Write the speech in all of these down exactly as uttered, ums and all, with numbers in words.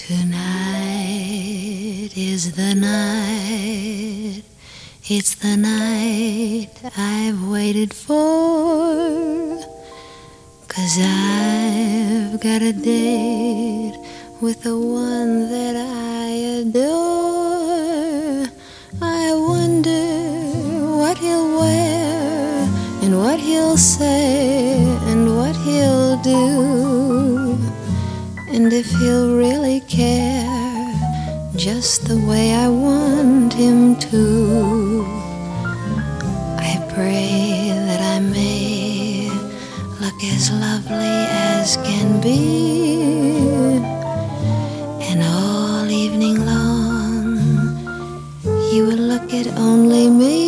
Tonight is the night, it's the night I've waited for, 'cause I've got a date with the one that I adore. I wonder what he'll wear and what he'll say and what he'll do, and if he'll really care just the way I want him to. I pray that I may look as lovely as can be, and all evening long he will look at only me.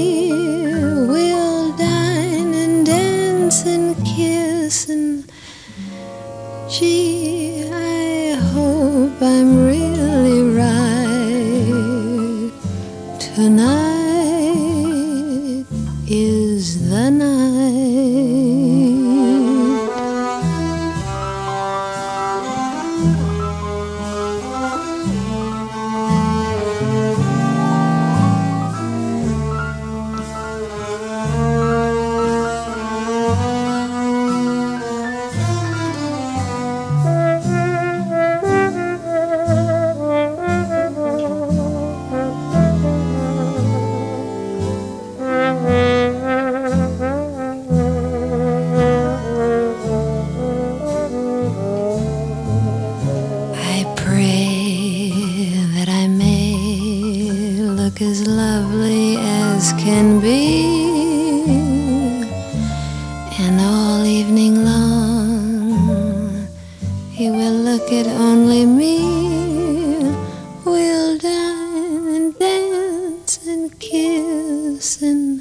We'll dine and dance and kiss, and gee, I hope I'm really right. Tonight is the night. As lovely as can be, and all evening long he will look at only me. We'll dine and dance and kiss, and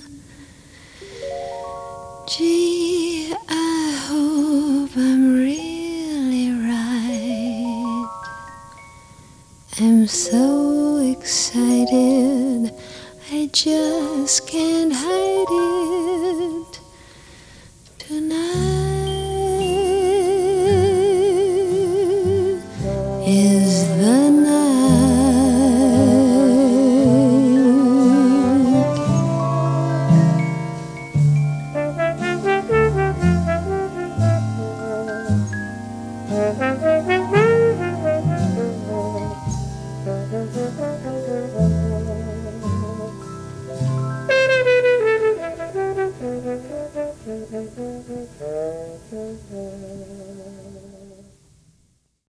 gee, I hope I'm really right. I'm so excited, I just can't hide it. Tonight is the